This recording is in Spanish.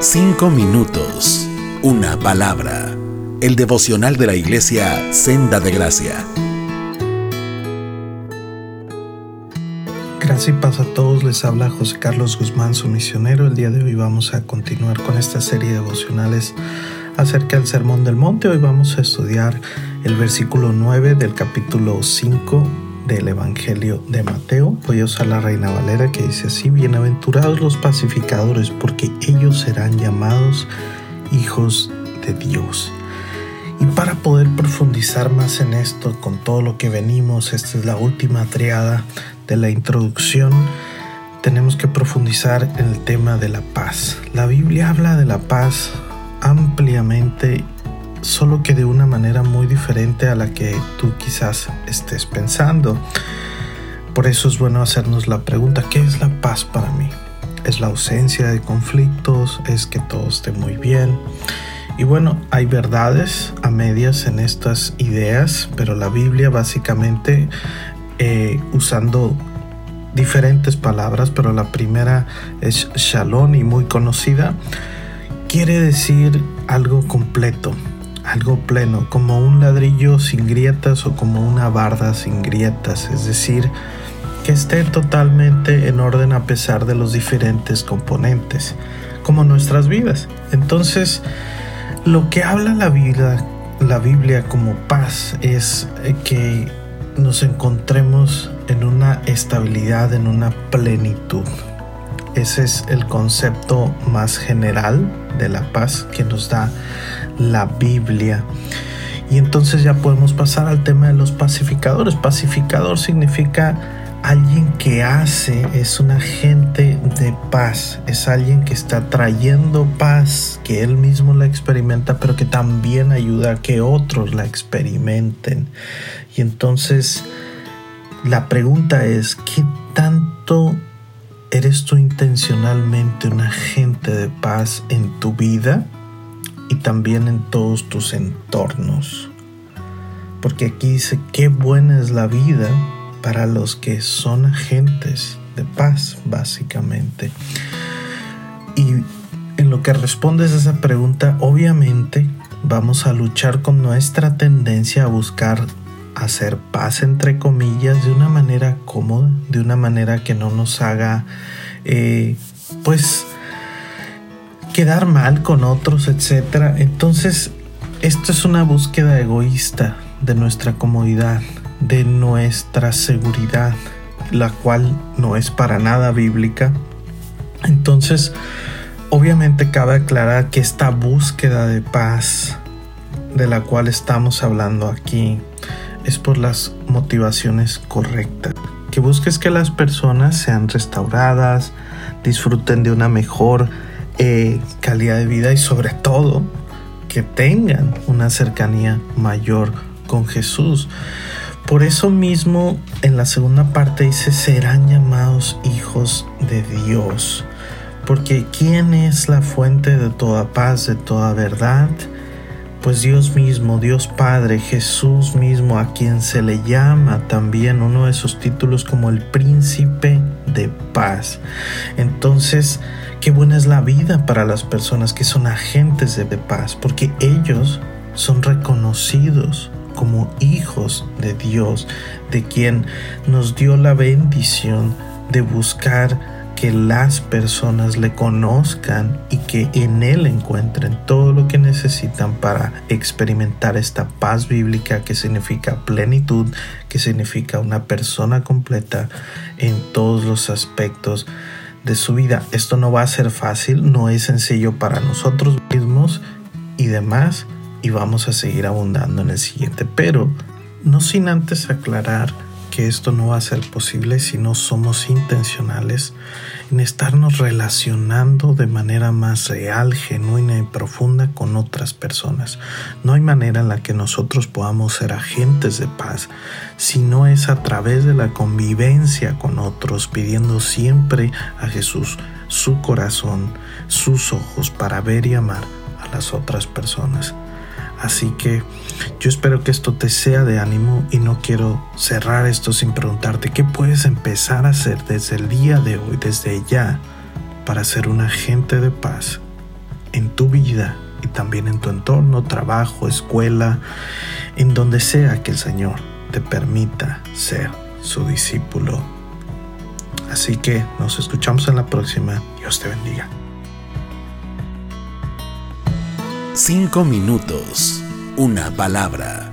5 minutos, una palabra. El devocional de la Iglesia Senda de Gracia. Gracias y paz a todos, les habla José Carlos Guzmán, su misionero. El día de hoy vamos a continuar con esta serie de devocionales acerca del Sermón del Monte. Hoy vamos a estudiar el versículo 9 del capítulo 5 del Evangelio de Mateo. Voy a usar la Reina Valera, que dice así: bienaventurados los pacificadores, porque ellos serán llamados hijos de Dios. Y para poder profundizar más en esto, con todo lo que venimos, esta es la última triada de la introducción, tenemos que profundizar en el tema de la paz. La Biblia habla de la paz ampliamente, solo que de una manera muy diferente a la que tú quizás estés pensando. Por eso es bueno hacernos la pregunta: ¿qué es la paz para mí? ¿Es la ausencia de conflictos? ¿Es que todo esté muy bien? Y bueno, hay verdades a medias en estas ideas, pero la Biblia básicamente, usando diferentes palabras, pero la primera es shalom y muy conocida, quiere decir algo completo, algo pleno, como un ladrillo sin grietas o como una barda sin grietas, es decir, que esté totalmente en orden a pesar de los diferentes componentes, como nuestras vidas. Entonces, lo que habla la Biblia como paz es que nos encontremos en una estabilidad, en una plenitud. Ese es el concepto más general de la paz que nos da la Biblia. Y entonces ya podemos pasar al tema de los pacificadores. Pacificador significa alguien que hace, es un agente de paz, es alguien que está trayendo paz, que él mismo la experimenta, pero que también ayuda a que otros la experimenten. Y entonces la pregunta es: ¿qué tanto eres tú intencionalmente un agente de paz en tu vida y también en todos tus entornos? Porque aquí dice: qué buena es la vida para los que son agentes de paz, básicamente. Y en lo que respondes a esa pregunta, obviamente vamos a luchar con nuestra tendencia a buscar hacer paz, entre comillas, de una manera cómoda, de una manera que no nos haga quedar mal con otros, etc. Entonces, esto es una búsqueda egoísta de nuestra comodidad, de nuestra seguridad, la cual no es para nada bíblica. Entonces, obviamente cabe aclarar que esta búsqueda de paz de la cual estamos hablando aquí es por las motivaciones correctas. Que busques que las personas sean restauradas, disfruten de una mejor calidad de vida y sobre todo que tengan una cercanía mayor con Jesús. Por eso mismo en la segunda parte dice: serán llamados hijos de Dios. Porque ¿quién es la fuente de toda paz, de toda verdad? Pues Dios mismo, Dios Padre, Jesús mismo, a quien se le llama también uno de sus títulos como el Príncipe de Paz. Entonces, qué buena es la vida para las personas que son agentes de paz, porque ellos son reconocidos como hijos de Dios, de quien nos dio la bendición de buscar que las personas le conozcan y que en Él encuentren todo lo que necesitan para experimentar esta paz bíblica, que significa plenitud, que significa una persona completa en todos los aspectos de su vida. Esto no va a ser fácil, no es sencillo para nosotros mismos y demás, y vamos a seguir abundando en el siguiente, pero no sin antes aclarar que esto no va a ser posible si no somos intencionales en estarnos relacionando de manera más real, genuina y profunda con otras personas. No hay manera en la que nosotros podamos ser agentes de paz si no es a través de la convivencia con otros, pidiendo siempre a Jesús su corazón, sus ojos para ver y amar a las otras personas. Así que yo espero que esto te sea de ánimo y no quiero cerrar esto sin preguntarte qué puedes empezar a hacer desde el día de hoy, desde ya, para ser un agente de paz en tu vida y también en tu entorno, trabajo, escuela, en donde sea que el Señor te permita ser su discípulo. Así que nos escuchamos en la próxima. Dios te bendiga. 5 minutos, una palabra.